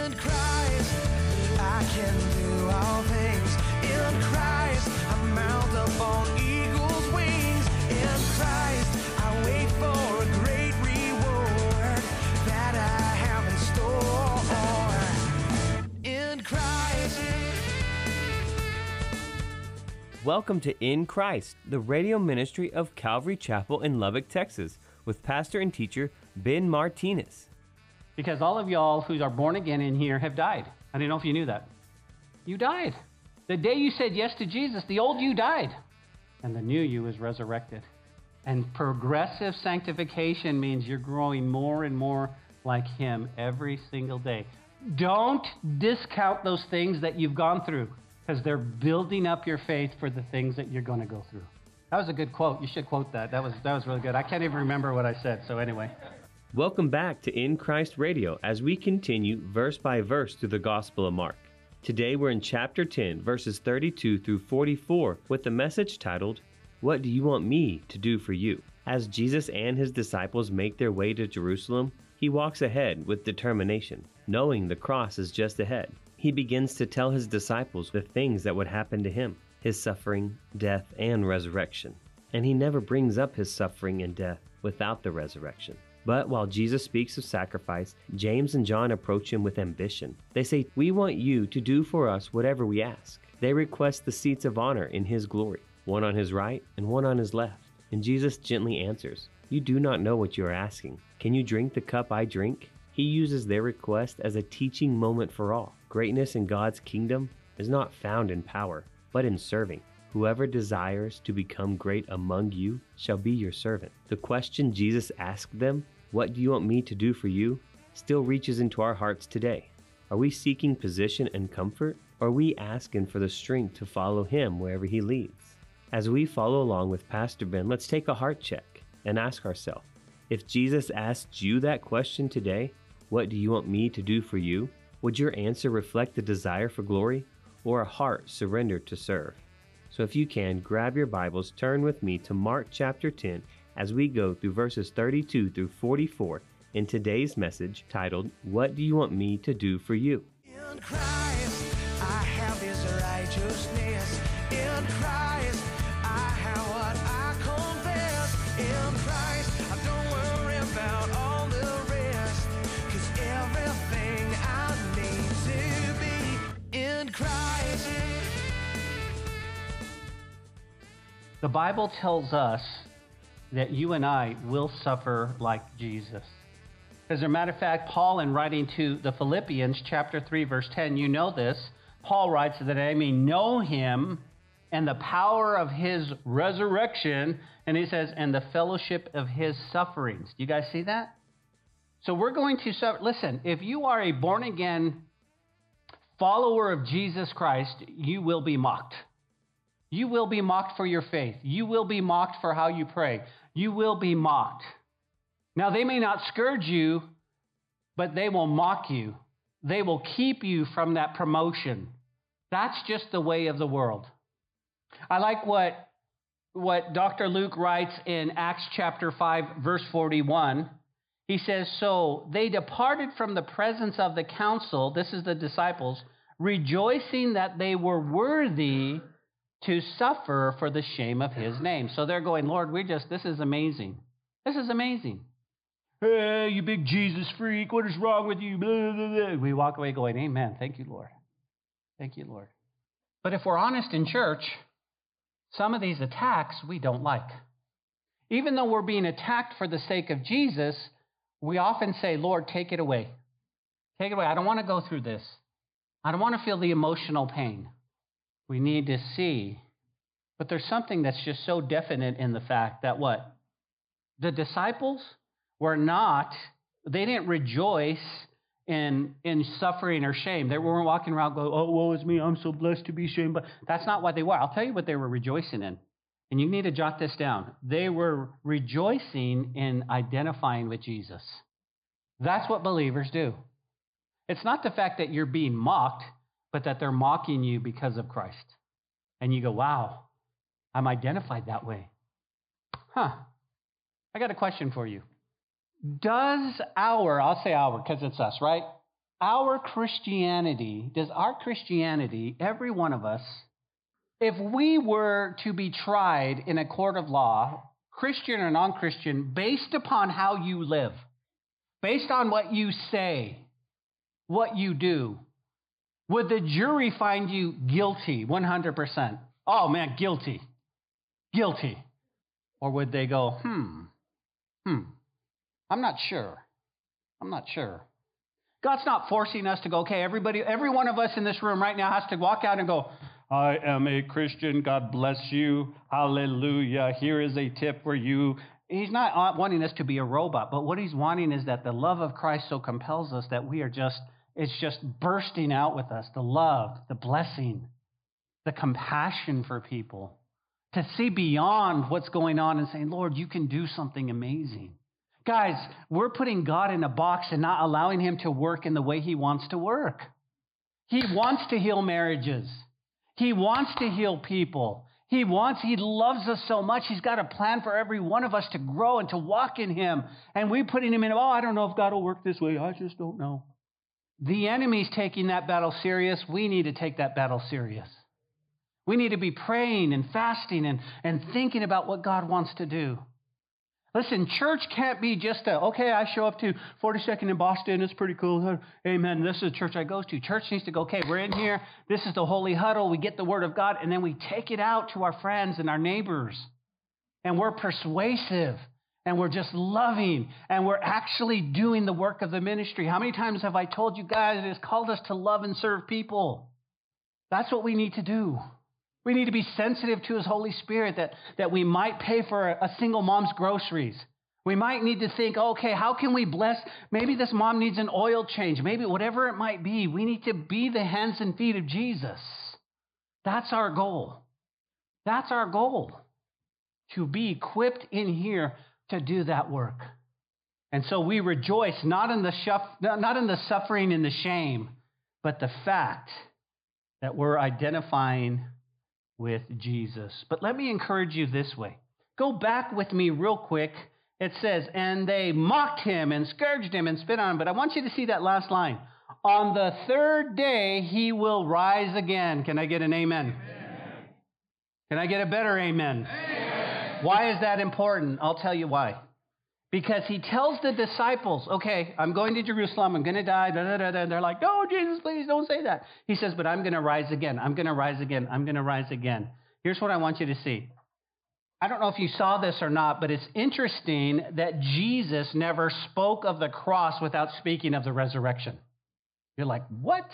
In Christ, I can do all things. In Christ, I mount up on eagle's wings. In Christ, I wait for a great reward that I have in store. In Christ. Welcome to In Christ, the radio ministry of Calvary Chapel in Lubbock, Texas, with pastor and teacher Ben Martinez. Because all of y'all who are born again in here have died. I don't know if you knew that. You died. The day you said yes to Jesus, the old you died, and the new you is resurrected. And progressive sanctification means you're growing more and more like Him every single day. Don't discount those things that you've gone through, because they're building up your faith for the things that you're going to go through. That was a good quote. You should quote that. That was really good. I can't even remember what I said, so anyway. Welcome back to In Christ Radio as we continue verse by verse through the Gospel of Mark. Today we're in chapter 10, verses 32 through 44, with the message titled, What Do You Want Me to Do for You? As Jesus and His disciples make their way to Jerusalem, He walks ahead with determination, knowing the cross is just ahead. He begins to tell His disciples the things that would happen to Him, His suffering, death, and resurrection. And He never brings up His suffering and death without the resurrection. But while Jesus speaks of sacrifice, James and John approach Him with ambition. They say, We want you to do for us whatever we ask. They request the seats of honor in His glory, one on His right and one on His left. And Jesus gently answers, You do not know what you are asking. Can you drink the cup I drink? He uses their request as a teaching moment for all. Greatness in God's kingdom is not found in power, but in serving. Whoever desires to become great among you shall be your servant. The question Jesus asked them, What do you want me to do for you? Still reaches into our hearts today. Are we seeking position and comfort? Or are we asking for the strength to follow Him wherever He leads? As we follow along with Pastor Ben, let's take a heart check and ask ourselves, if Jesus asked you that question today, what do you want me to do for you? Would your answer reflect the desire for glory or a heart surrendered to serve? So if you can, grab your Bibles, turn with me to Mark chapter 10 as we go through verses 32 through 44 in today's message titled, What Do You Want Me to Do for You? In Christ, I have His righteousness. In Christ, I have what I confess. In Christ, I don't worry about all the rest, 'cause everything I need to be in Christ. The Bible tells us that you and I will suffer like Jesus. As a matter of fact, Paul, in writing to the Philippians, chapter 3, verse 10, you know this, Paul writes that I may know Him and the power of His resurrection, and he says, and the fellowship of His sufferings. Do you guys see that? So we're going to suffer. Listen, if you are a born-again follower of Jesus Christ, you will be mocked. You will be mocked for your faith. You will be mocked for how you pray. You will be mocked. Now, they may not scourge you, but they will mock you. They will keep you from that promotion. That's just the way of the world. I like what Dr. Luke writes in Acts chapter 5, verse 41. He says, So they departed from the presence of the council, this is the disciples, rejoicing that they were worthy to suffer for the shame of His name. So they're going, Lord, this is amazing. This is amazing. Hey, you big Jesus freak, what is wrong with you? Blah, blah, blah. We walk away going, Amen. Thank you, Lord. Thank you, Lord. But if we're honest in church, some of these attacks we don't like. Even though we're being attacked for the sake of Jesus, we often say, Lord, take it away. Take it away. I don't want to go through this. I don't want to feel the emotional pain. We need to see. But there's something that's just so definite in the fact that what? The disciples they didn't rejoice in suffering or shame. They weren't walking around going, oh, woe is me, I'm so blessed to be shamed. But that's not what they were. I'll tell you what they were rejoicing in. And you need to jot this down. They were rejoicing in identifying with Jesus. That's what believers do. It's not the fact that you're being mocked, but that they're mocking you because of Christ. And you go, wow, I'm identified that way. I got a question for you. Does I'll say our because it's us, right? Does our Christianity, every one of us, if we were to be tried in a court of law, Christian or non-Christian, based upon how you live, based on what you say, what you do, would the jury find you guilty 100%? Oh man, guilty. Or would they go, I'm not sure. God's not forcing us to go, okay, every one of us in this room right now has to walk out and go, I am a Christian, God bless you, hallelujah, here is a tip for you. He's not wanting us to be a robot, but what he's wanting is that the love of Christ so compels us that it's just bursting out with us, the love, the blessing, the compassion for people, to see beyond what's going on and saying, Lord, you can do something amazing. Guys, we're putting God in a box and not allowing him to work in the way he wants to work. He wants to heal marriages. He wants to heal people. He loves us so much. He's got a plan for every one of us to grow and to walk in him. And we're putting him in, I don't know if God will work this way. I just don't know. The enemy's taking that battle serious. We need to take that battle serious. We need to be praying and fasting and thinking about what God wants to do. Listen, church can't be just I show up to 42nd in Boston. It's pretty cool. Amen. This is the church I go to. Church needs to go, okay, we're in here. This is the holy huddle. We get the word of God, and then we take it out to our friends and our neighbors. And we're persuasive, and we're just loving, and we're actually doing the work of the ministry. How many times have I told you guys it has called us to love and serve people? That's what we need to do. We need to be sensitive to his Holy Spirit that we might pay for a single mom's groceries. We might need to think, okay, how can we bless? Maybe this mom needs an oil change. Maybe whatever it might be, we need to be the hands and feet of Jesus. That's our goal. That's our goal, to be equipped in here to do that work. And so we rejoice not in the suffering and the shame, but the fact that we're identifying with Jesus. But let me encourage you this way. Go back with me real quick. It says, and they mocked him and scourged him and spit on him. But I want you to see that last line. On the third day, he will rise again. Can I get an amen? Amen. Can I get a better amen? Amen. Why is that important? I'll tell you why. Because he tells the disciples, okay, I'm going to Jerusalem, I'm going to die, And they're like, no, Jesus, please don't say that. He says, but I'm going to rise again. I'm going to rise again. I'm going to rise again. Here's what I want you to see. I don't know if you saw this or not, but it's interesting that Jesus never spoke of the cross without speaking of the resurrection. You're like, what?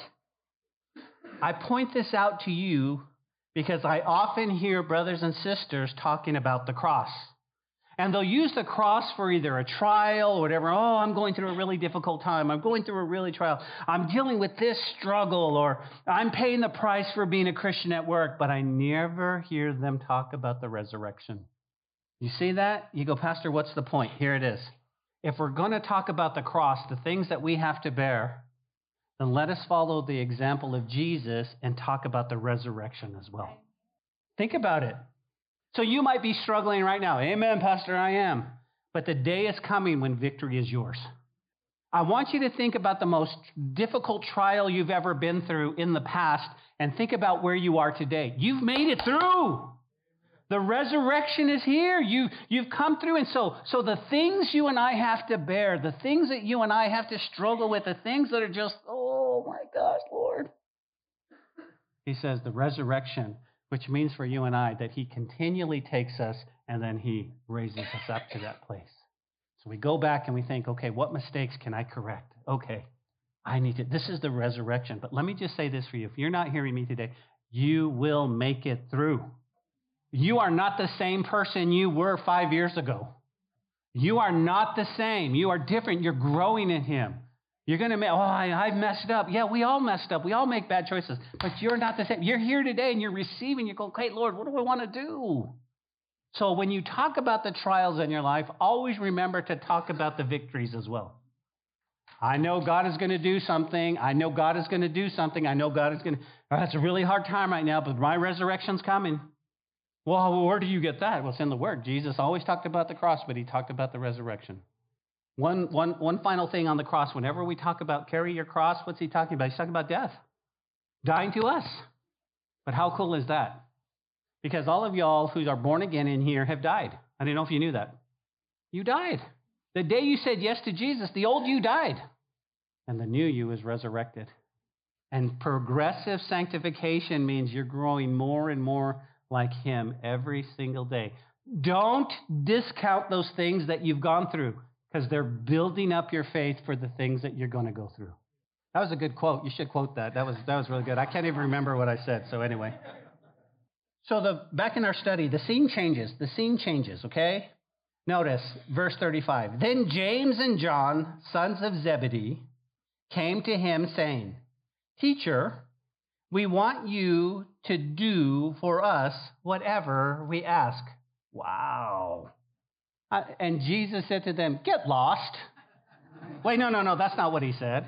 I point this out to you because I often hear brothers and sisters talking about the cross. And they'll use the cross for either a trial or whatever. Oh, I'm going through a really difficult time. I'm going through a really trial. I'm dealing with this struggle, or I'm paying the price for being a Christian at work. But I never hear them talk about the resurrection. You see that? You go, Pastor, what's the point? Here it is. If we're going to talk about the cross, the things that we have to bear, then let us follow the example of Jesus and talk about the resurrection as well. Think about it. So you might be struggling right now. Amen, Pastor, I am. But the day is coming when victory is yours. I want you to think about the most difficult trial you've ever been through in the past and think about where you are today. You've made it through. The resurrection is here. You've come through. And so the things you and I have to bear, the things that you and I have to struggle with, the things that are just, oh my gosh, Lord. He says the resurrection, which means for you and I that he continually takes us and then he raises us up to that place. So we go back and we think, okay, what mistakes can I correct? Okay, this is the resurrection. But let me just say this for you. If you're not hearing me today, you will make it through. You are not the same person you were 5 years ago. You are not the same. You are different. You're growing in him. You're going to I messed up. Yeah, we all messed up. We all make bad choices. But you're not the same. You're here today and you're receiving. You go, okay, Lord, what do I want to do? So when you talk about the trials in your life, always remember to talk about the victories as well. I know God is going to do something. I know God is going to do something. I know God is going to. That's a really hard time right now, but my resurrection's coming. Well, where do you get that? Well, it's in the Word. Jesus always talked about the cross, but he talked about the resurrection. One final thing on the cross. Whenever we talk about carry your cross, what's he talking about? He's talking about death, dying to us. But how cool is that? Because all of y'all who are born again in here have died. I don't know if you knew that. You died. The day you said yes to Jesus, the old you died. And the new you is resurrected. And progressive sanctification means you're growing more and more like him every single day. Don't discount those things that you've gone through, because they're building up your faith for the things that you're going to go through. That was a good quote. You should quote that. That was really good. I can't even remember what I said. So anyway. So back in our study, the scene changes. The scene changes, okay? Notice verse 35. Then James and John, sons of Zebedee, came to him saying, Teacher, we want you to do for us whatever we ask. Wow. And Jesus said to them, get lost. Wait, no, that's not what he said.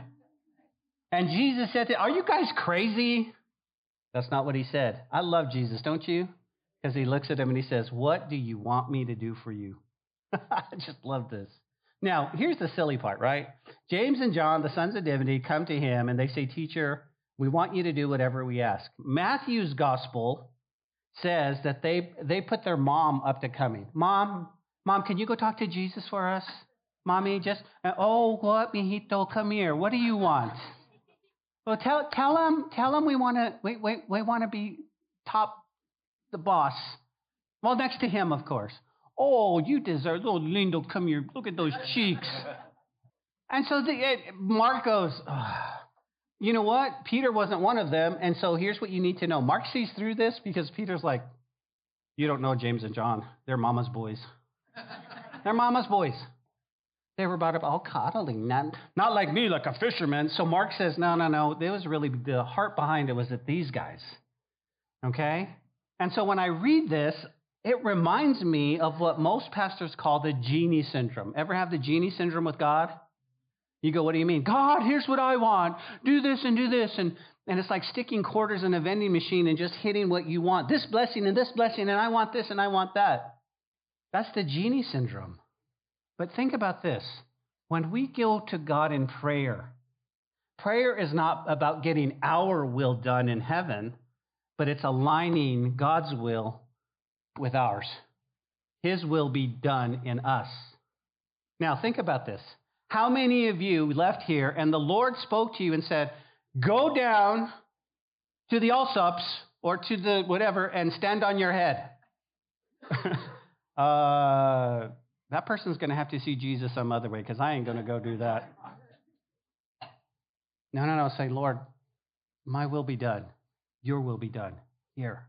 And Jesus said to them, are you guys crazy? That's not what he said. I love Jesus, don't you? Because he looks at him and he says, what do you want me to do for you? I just love this. Now, here's the silly part, right? James and John, the sons of Zebedee, come to him and they say, Teacher, we want you to do whatever we ask. Matthew's gospel says that they put their mom up to coming. Mom, can you go talk to Jesus for us? Mommy, what, mijito, come here. What do you want? Well, tell him we want to be top, the boss. Well, next to him, of course. Oh, you deserve, little lindo, come here. Look at those cheeks. And so Mark goes, you know what? Peter wasn't one of them. And so here's what you need to know. Mark sees through this because Peter's like, you don't know James and John. They're mama's boys. They're mama's boys. They were brought up all coddling, not like me, like a fisherman. So Mark says, no. There was really, the heart behind it was that these guys. Okay? And so when I read this, it reminds me of what most pastors call the genie syndrome. Ever have the genie syndrome with God? You go, what do you mean? God, here's what I want. Do this and do this. And it's like sticking quarters in a vending machine and just hitting what you want. This blessing, and I want this and I want that. That's the genie syndrome. But think about this. When we go to God in prayer, prayer is not about getting our will done in heaven, but it's aligning God's will with ours. His will be done in us. Now, think about this. How many of you left here and the Lord spoke to you and said, go down to the Allsups or to the whatever and stand on your head? That person's going to have to see Jesus some other way because I ain't going to go do that. No. Say, Lord, my will be done. Your will be done. Here.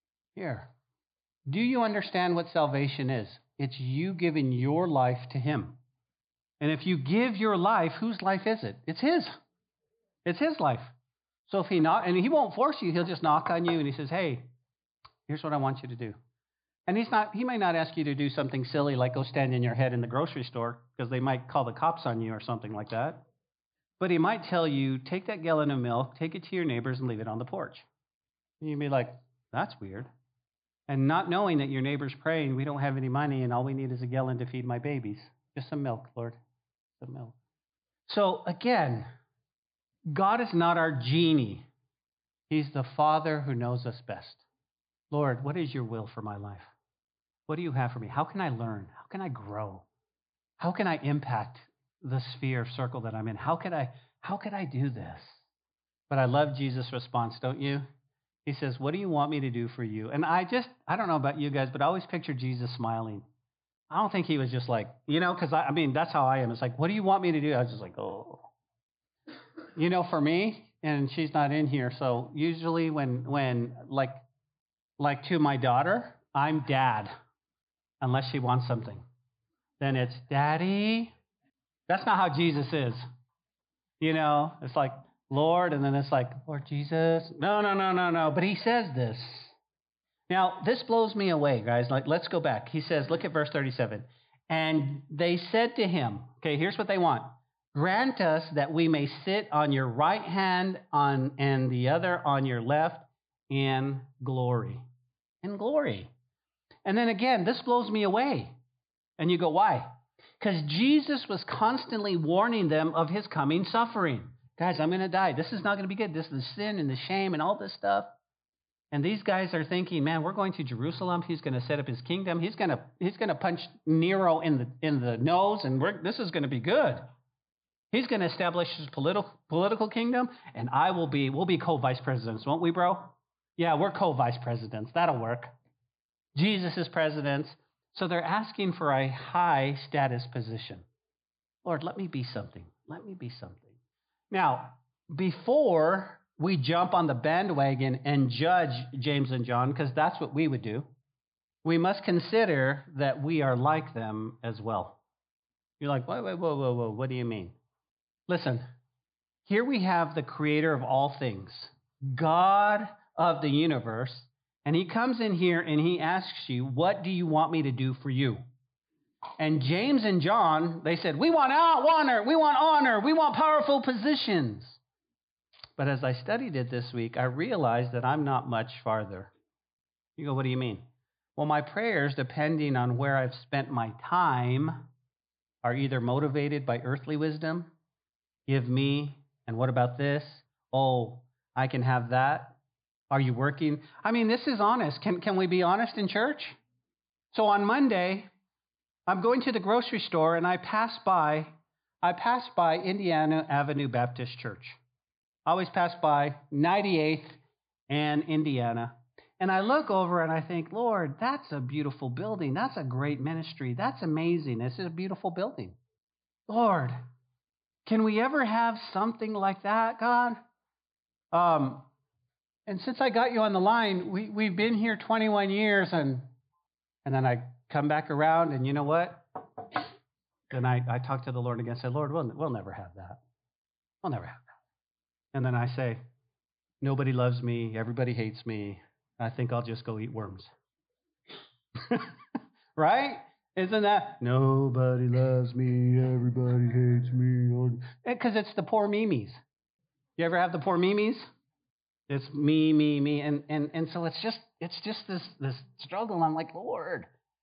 Do you understand what salvation is? It's you giving your life to him. And if you give your life, whose life is it? It's his. It's his life. So if he he won't force you, he'll just knock on you and he says, hey, here's what I want you to do. And he might not ask you to do something silly like go stand in your head in the grocery store because they might call the cops on you or something like that. But he might tell you, take that gallon of milk, take it to your neighbors and leave it on the porch. And you'd be like, that's weird. And not knowing that your neighbor's praying, we don't have any money and all we need is a gallon to feed my babies. Just some milk, Lord. Some milk. So again, God is not our genie. He's the Father who knows us best. Lord, what is your will for my life? What do you have for me? How can I learn? How can I grow? How can I impact the sphere circle that I'm in? How could I do this? But I love Jesus' response, don't you? He says, what do you want me to do for you? And I don't know about you guys, but I always picture Jesus smiling. I don't think he was just like, because I mean, that's how I am. It's like, what do you want me to do? I was just like, oh. For me, and she's not in here, so usually when like to my daughter, I'm dad, unless she wants something. Then it's daddy. That's not how Jesus is. It's like, Lord, and then it's like, Lord Jesus. No. But he says this. Now, this blows me away, guys. Like, let's go back. He says, look at verse 37. And they said to him, okay, here's what they want. Grant us that we may sit on your right hand and the other on your left in glory. In glory. And then again, this blows me away. And you go, why? Because Jesus was constantly warning them of his coming suffering. Guys, I'm going to die. This is not going to be good. This is the sin and the shame and all this stuff. And these guys are thinking, man, we're going to Jerusalem. He's going to set up his kingdom. He's going to punch Nero in the nose, and this is going to be good. He's going to establish his political kingdom, and we'll be co-vice presidents, won't we, bro? Yeah, we're co-vice presidents. That'll work. Jesus is president. So they're asking for a high status position. Lord, let me be something. Let me be something. Now, before we jump on the bandwagon and judge James and John, because that's what we would do, we must consider that we are like them as well. You're like, whoa, what do you mean? Listen, here we have the creator of all things, God of the universe, and he comes in here and he asks you, what do you want me to do for you? And James and John, they said, we want honor, we want powerful positions. But as I studied it this week, I realized that I'm not much farther. You go, what do you mean? Well, my prayers, depending on where I've spent my time, are either motivated by earthly wisdom, give me, and what about this? Oh, I can have that. Are you working? I mean, this is honest. Can we be honest in church? So on Monday, I'm going to the grocery store and I pass by Indiana Avenue Baptist Church. I always pass by 98th and Indiana. And I look over and I think, Lord, that's a beautiful building. That's a great ministry. That's amazing. This is a beautiful building. Lord, can we ever have something like that, God? And since I got you on the line, we've been here 21 years, and then I come back around, and you know what? Then I talk to the Lord again and say, Lord, we'll never have that. We'll never have that. And then I say, nobody loves me. Everybody hates me. I think I'll just go eat worms. Right? Isn't that? Nobody loves me. Everybody hates me. Because it's the poor memes. You ever have the poor memes? It's me. And so it's just this struggle. I'm like, Lord.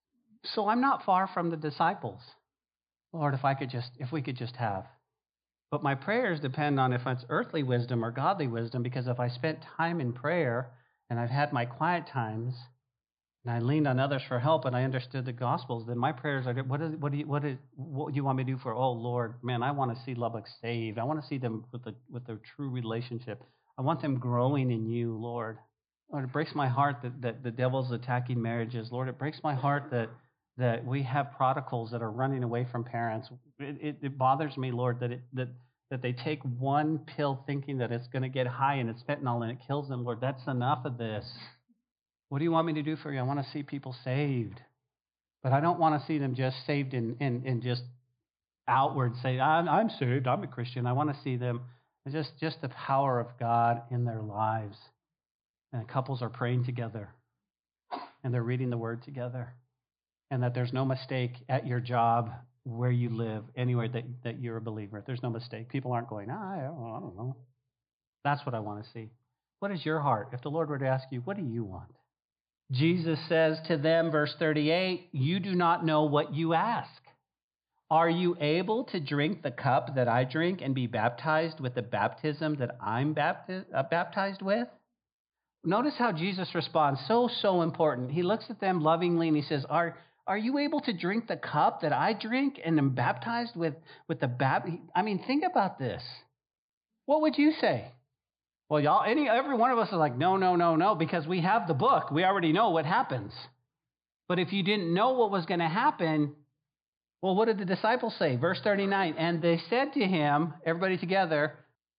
So I'm not far from the disciples. Lord, if we could just have. But my prayers depend on if it's earthly wisdom or godly wisdom, because if I spent time in prayer and I've had my quiet times and I leaned on others for help and I understood the Gospels, then my prayers are, what do you want me to do for, oh, Lord, man, I want to see Lubbock saved. I want to see them with their true relationship. I want them growing in you, Lord. Lord, it breaks my heart that the devil's attacking marriages. Lord, it breaks my heart that we have prodigals that are running away from parents. It bothers me, Lord, that they take one pill thinking that it's going to get high and it's fentanyl and it kills them. Lord, that's enough of this. What do you want me to do for you? I want to see people saved. But I don't want to see them just saved in just outward, say, I'm saved, I'm a Christian. I want to see them just the power of God in their lives. And couples are praying together. And they're reading the word together. And that there's no mistake at your job, where you live, anywhere that you're a believer. There's no mistake. People aren't going, I don't know. That's what I want to see. What is your heart? If the Lord were to ask you, what do you want? Jesus says to them, verse 38, you do not know what you ask. Are you able to drink the cup that I drink and be baptized with the baptism that I'm baptized with? Notice how Jesus responds. So important. He looks at them lovingly and he says, Are you able to drink the cup that I drink and am baptized with the baptism? I mean, think about this. What would you say? Well, every one of us is like, no, because we have the book. We already know what happens. But if you didn't know what was going to happen, well, what did the disciples say? Verse 39, and they said to him, everybody together,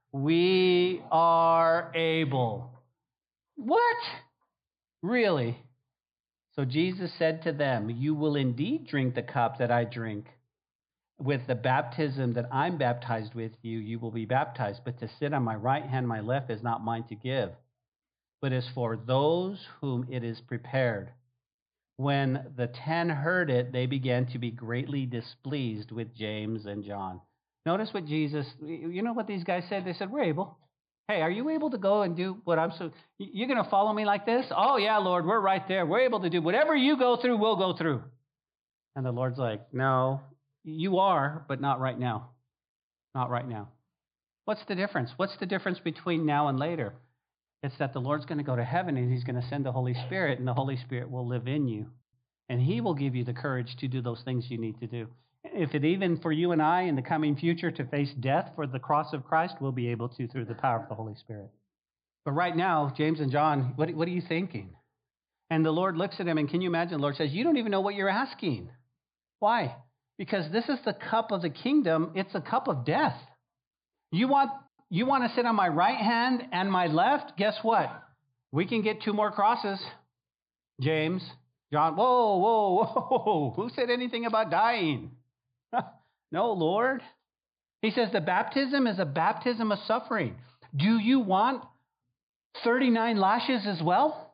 we are able. What? Really? So Jesus said to them, you will indeed drink the cup that I drink. With the baptism that I'm baptized with you, you will be baptized. But to sit on my right hand, my left is not mine to give, but is for those whom it is prepared. When the 10 heard it, they began to be greatly displeased with James and John. Notice what you know what these guys said? They said, we're able. Hey, are you able to go and do what you're going to follow me like this? Oh, yeah, Lord, we're right there. We're able to do whatever you go through, we'll go through. And the Lord's like, no, You are, but not right now. Not right now. What's the difference? What's the difference between now and later? It's that the Lord's going to go to heaven and he's going to send the Holy Spirit, and the Holy Spirit will live in you. And he will give you the courage to do those things you need to do. If it even for you and I in the coming future to face death for the cross of Christ, we'll be able to through the power of the Holy Spirit. But right now, James and John, what are you thinking? And the Lord looks at him, and can you imagine? The Lord says, you don't even know what you're asking. Why? Because this is the cup of the kingdom. It's a cup of death. You want to sit on my right hand and my left? Guess what? We can get 2 more crosses. James, John, whoa. Who said anything about dying? No, Lord. He says the baptism is a baptism of suffering. Do you want 39 lashes as well?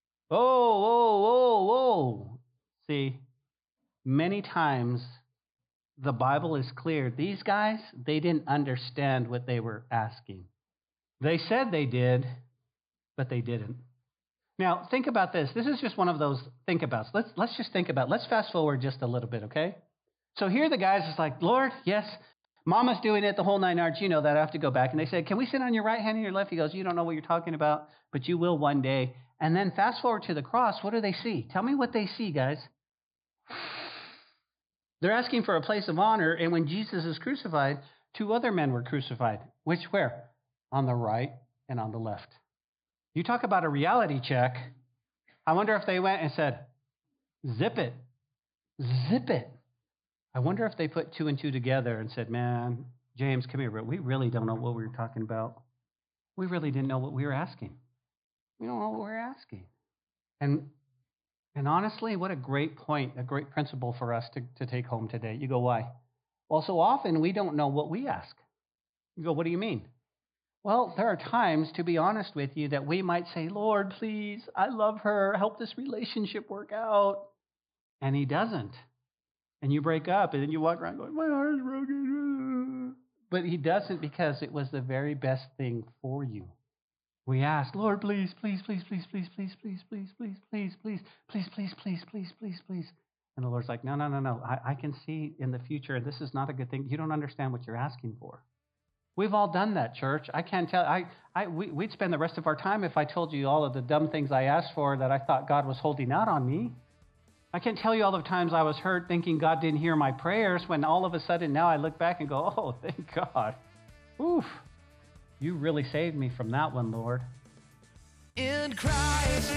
Whoa. See, many times the Bible is clear. These guys, they didn't understand what they were asking. They said they did, but they didn't. Now, think about this. This is just one of those think abouts. Let's just think about it. Let's fast forward just a little bit, okay? So here the guys is like, Lord, yes, Mama's doing it, the whole 9 yards. You know that. I have to go back. And they said, can we sit on your right hand and your left? He goes, you don't know what you're talking about, but you will one day. And then fast forward to the cross. What do they see? Tell me what they see, guys. They're asking for a place of honor, and when Jesus is crucified, 2 other men were crucified. Where? On the right and on the left. You talk about a reality check. I wonder if they went and said, zip it. I wonder if they put 2 and 2 together and said, man, James, come here, but we really don't know what we were talking about. We really didn't know what we were asking. We don't know what we're asking. And honestly, what a great point, a great principle for us to take home today. You go, why? Well, so often we don't know what we ask. You go, what do you mean? Well, there are times, to be honest with you, that we might say, Lord, please, I love her. Help this relationship work out. And he doesn't. And you break up, and then you walk around going, my heart's broken. But he doesn't, because it was the very best thing for you. We ask, Lord, please. And the Lord's like, no. I can see in the future, this is not a good thing. You don't understand what you're asking for. We've all done that, church. I can't tell. We'd spend the rest of our time if I told you all of the dumb things I asked for that I thought God was holding out on me. I can't tell you all the times I was hurt thinking God didn't hear my prayers, when all of a sudden now I look back and go, oh, thank God. Oof. You really saved me from that one, Lord. In Christ.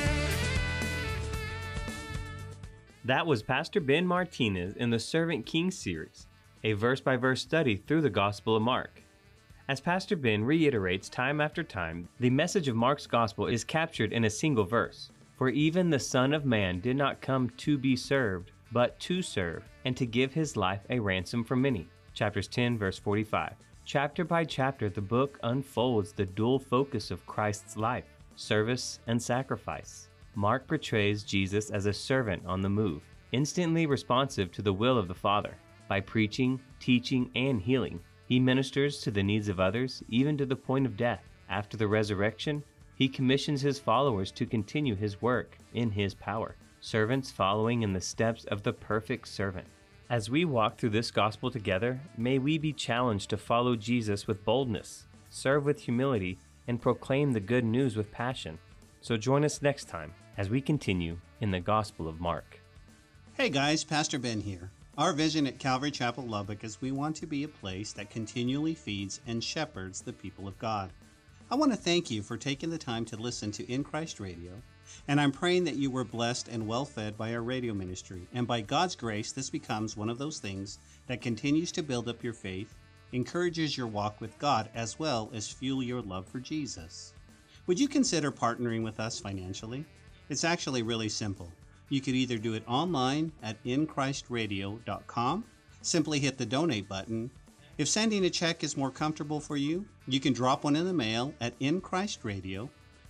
That was Pastor Ben Martinez in the Servant King series, a verse-by-verse study through the Gospel of Mark. As Pastor Ben reiterates time after time, the message of Mark's Gospel is captured in a single verse. For even the Son of Man did not come to be served, but to serve, and to give his life a ransom for many. Chapters 10, verse 45. Chapter by chapter, the book unfolds the dual focus of Christ's life, service and sacrifice. Mark portrays Jesus as a servant on the move, instantly responsive to the will of the Father. By preaching, teaching, and healing, he ministers to the needs of others, even to the point of death. After the resurrection, he commissions his followers to continue his work in his power, servants following in the steps of the perfect servant. As we walk through this gospel together, may we be challenged to follow Jesus with boldness, serve with humility, and proclaim the good news with passion. So join us next time as we continue in the Gospel of Mark. Hey guys, Pastor Ben here. Our vision at Calvary Chapel Lubbock is we want to be a place that continually feeds and shepherds the people of God. I want to thank you for taking the time to listen to In Christ Radio, and I'm praying that you were blessed and well fed by our radio ministry, and by God's grace this becomes one of those things that continues to build up your faith, encourages your walk with God, as well as fuel your love for Jesus. Would you consider partnering with us financially? It's actually really simple. You could either do it online at inchristradio.com, simply hit the donate button. If sending a check is more comfortable for you, you can drop one in the mail at In Christ Radio,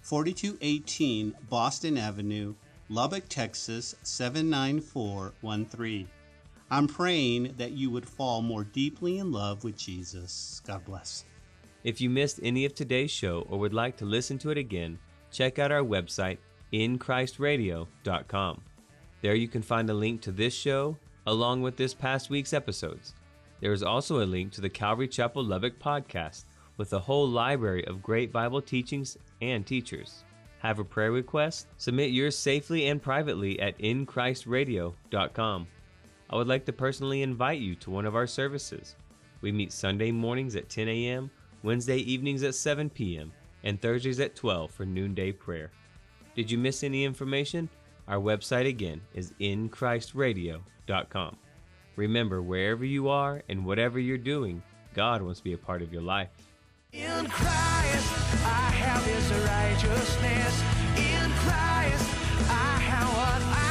4218 Boston Avenue, Lubbock, Texas 79413. I'm praying that you would fall more deeply in love with Jesus. God bless. If you missed any of today's show or would like to listen to it again, check out our website, inchristradio.com. There you can find a link to this show, along with this past week's episodes. There is also a link to the Calvary Chapel Lubbock podcast with a whole library of great Bible teachings and teachers. Have a prayer request? Submit yours safely and privately at inchristradio.com. I would like to personally invite you to one of our services. We meet Sunday mornings at 10 a.m., Wednesday evenings at 7 p.m., and Thursdays at 12 for noonday prayer. Did you miss any information? Our website again is inchristradio.com. Remember, wherever you are and whatever you're doing, God wants to be a part of your life. In Christ, I have His righteousness. In Christ, I have what I